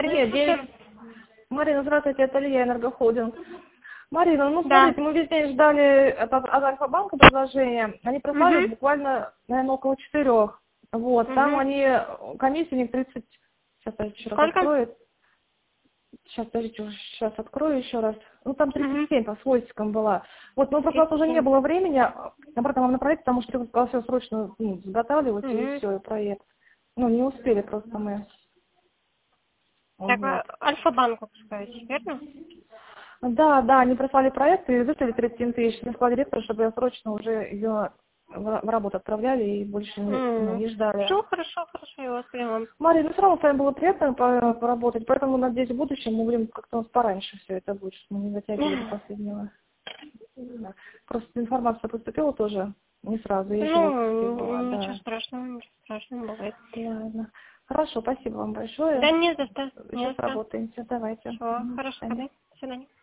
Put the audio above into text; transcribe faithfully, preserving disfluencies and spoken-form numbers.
Нет, девять. Марина, здравствуйте, это Илья, Энергохолдинг. Марина, ну Да. смотрите, мы весь день ждали от, от Альфа-банка предложения. Они прислали Угу. буквально, наверное, около четырех. Вот, там Угу. они, комиссия у них тридцать, сейчас я еще раз Сколько? открою. Сейчас, подождите, уже сейчас открою еще раз. Ну, там Угу. тридцать семь по свойским была. Вот, но просто уже не тридцать семь. было времени, обратно вам направить, потому что я сказала, все срочно ну, заготавливать, и Угу. все, и проект. Ну, не успели просто мы. Так, Вот. а Альфа-банк выпускаете, верно? Да, да, они прислали проект и выставили тридцать семь тысяч. Мне сказал директор, чтобы я срочно уже ее в в работу отправляли и больше не, ну, Угу. не ждали. Все хорошо, хорошо, я вас поняла. Мария, ну все равно с вами было приятно по- поработать, поэтому, надеюсь, в будущем мы будем как-то у нас пораньше все это будет, чтобы мы не затягивали до последнего. Да. Просто информация поступила тоже не сразу, я еще в отпуске была, Ну, ничего да. страшного, ничего страшного бывает. Ладно. Хорошо, спасибо вам большое. Да не за что, не Еще за что. сработаемся. Давайте. Все, Мгм, до хорошо, свидания. ходы. До свидания.